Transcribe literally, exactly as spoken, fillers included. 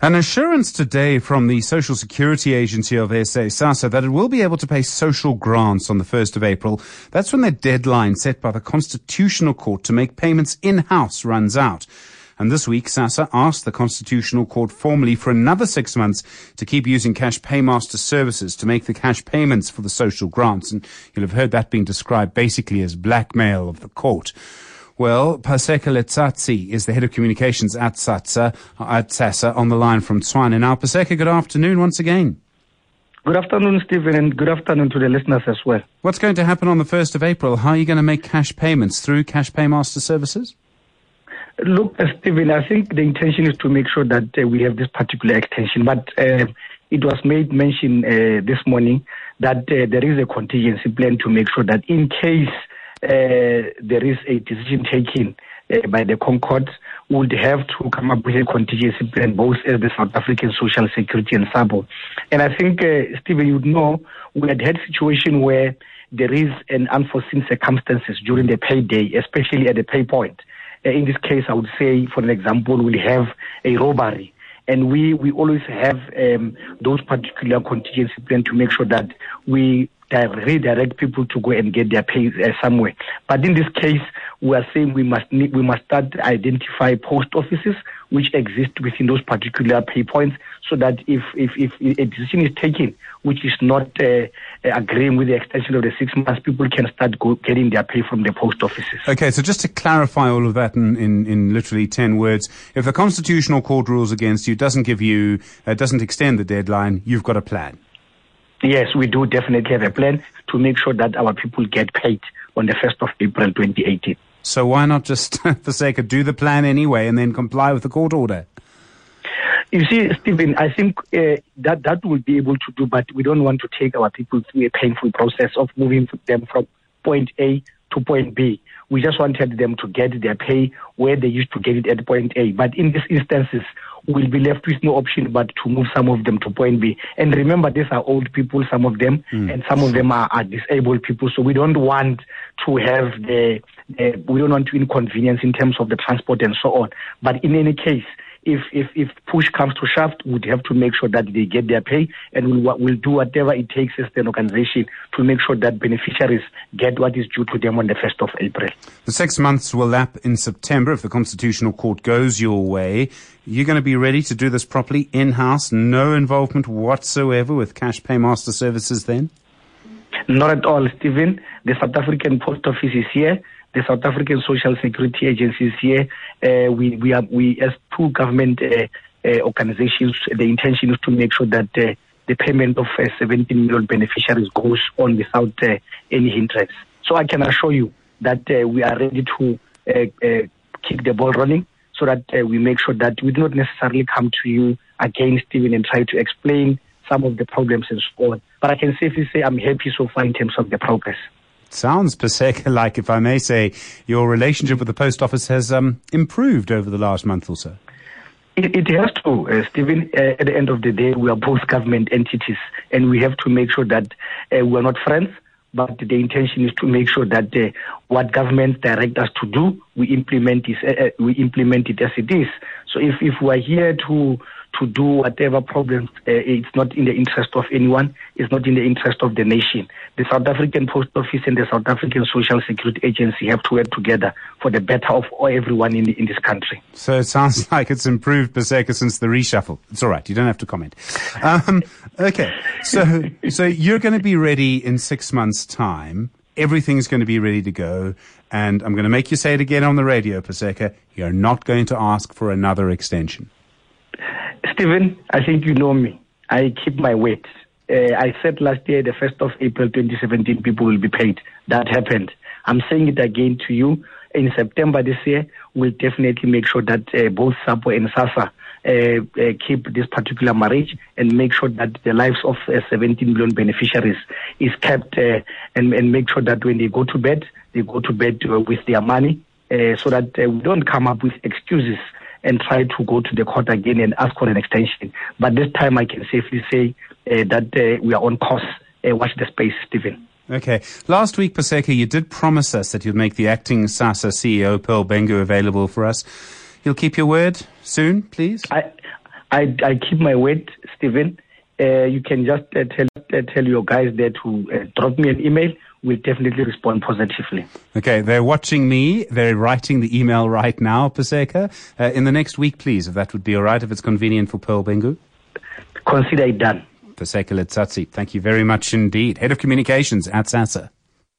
An assurance today from the Social Security Agency of S A, SASSA, that it will be able to pay social grants on the first of April. That's when the deadline set by the Constitutional Court to make payments in-house runs out. And this week, SASSA asked the Constitutional Court formally for another six months to keep using Cash Paymaster services to make the cash payments for the social grants. And you'll have heard that being described basically as blackmail of the court. Well, Paseka Letsatsi is the head of communications at SASSA, at SASSA on the line from Tshwane. Now, Paseka, good afternoon once again. Good afternoon, Stephen, and good afternoon to the listeners as well. What's going to happen on the first of April? How are you going to make cash payments through Cash Paymaster services? Look, uh, Stephen, I think the intention is to make sure that uh, we have this particular extension, but uh, it was made mention uh, this morning that uh, there is a contingency plan to make sure that in case uh, there is a decision taken uh, by the Concord, we would have to come up with a contingency plan, both as the South African Social Security and SABO. And I think, uh, Stephen, you would know, we had had a situation where there is an unforeseen circumstances during the payday, especially at the pay point. Uh, in this case, I would say, for an example, we'll have a robbery. And we, we always have um, those particular contingency plans to make sure that we redirect people to go and get their pay uh, somewhere. But in this case, we are saying we must need, we must start to identify post offices which exist within those particular pay points, so that if if, if a decision is taken which is not uh, agreeing with the extension of the six months, people can start go, getting their pay from the post offices. Okay, so just to clarify all of that in, in, in literally ten words, if the Constitutional Court rules against you, doesn't give you, uh, doesn't extend the deadline, you've got a plan? Yes, we do definitely have a plan to make sure that our people get paid on the first of April twenty eighteen. So why not just, for sake of, do the plan anyway and then comply with the court order? You see, Stephen, I think uh, that that we'll be able to do, but we don't want to take our people through a painful process of moving them from point A to point B. We just wanted them to get their pay where they used to get it at point A. But in these instances, we'll be left with no option but to move some of them to point B. And remember, these are old people, some of them, mm. and some of them are, are disabled people. So we don't want to have the, uh, we don't want to inconvenience in terms of the transport and so on. But in any case, if if if push comes to shove, we'd have to make sure that they get their pay, and we'll, we'll do whatever it takes as an organization to make sure that beneficiaries get what is due to them on the first of April. The six months will lap in September if the Constitutional Court goes your way. You're going to be ready to do this properly in-house, no involvement whatsoever with Cash Paymaster services then? Not at all, Stephen. The South African Post Office is here. The South African Social Security Agency is here. Uh, we, we are, we as two government uh, uh, organizations, the intention is to make sure that uh, the payment of uh, seventeen million beneficiaries goes on without uh, any hindrance. So I can assure you that uh, we are ready to uh, uh, keep the ball running, so that uh, we make sure that we do not necessarily come to you again, Stephen, and try to explain some of the problems and so on. But I can safely say I'm happy so far in terms of the progress. Sounds, Paseka, like, if I may say, your relationship with the post office has um, improved over the last month or so. It, it has to, uh, Stephen. Uh, at the end of the day, we are both government entities, and we have to make sure that uh, we are not friends, but the intention is to make sure that uh, what governments direct us to do, we implement it, uh, we implement it as it is. So if, if we are here to to do whatever problems, uh, it's not in the interest of anyone, it's not in the interest of the nation. The South African Post Office and the South African Social Security Agency have to work together for the better of everyone in, the, in this country. So it sounds like it's improved, Paseka, since the reshuffle. It's all right, you don't have to comment. Um, okay, so so you're going to be ready in six months' time. Everything's going to be ready to go. And I'm going to make you say it again on the radio, Paseka, you're not going to ask for another extension. Stephen, I think you know me. I keep my word. Uh, I said last year, the first of April twenty seventeen, people will be paid. That happened. I'm saying it again to you. In September this year, we'll definitely make sure that uh, both SAPO and SASSA uh, uh, keep this particular marriage and make sure that the lives of uh, seventeen million beneficiaries is kept uh, and, and make sure that when they go to bed, they go to bed uh, with their money uh, so that uh, we don't come up with excuses and try to go to the court again and ask for an extension. But this time I can safely say uh, that uh, we are on course. Uh, watch the space, Stephen. Okay. Last week, Paseka, you did promise us that you'd make the acting SASSA C E O, Pearl Bengu, available for us. You'll keep your word soon, please? I I, I keep my word, Stephen. Uh, you can just uh, tell uh, tell your guys there to uh, drop me an email. We'll definitely respond positively. Okay, they're watching me. They're writing the email right now, Paseka. Uh, in the next week, please, if that would be all right, if it's convenient for Pearl Bengu. Consider it done. Paseka Letsatsi, thank you very much indeed. Head of Communications at SASSA.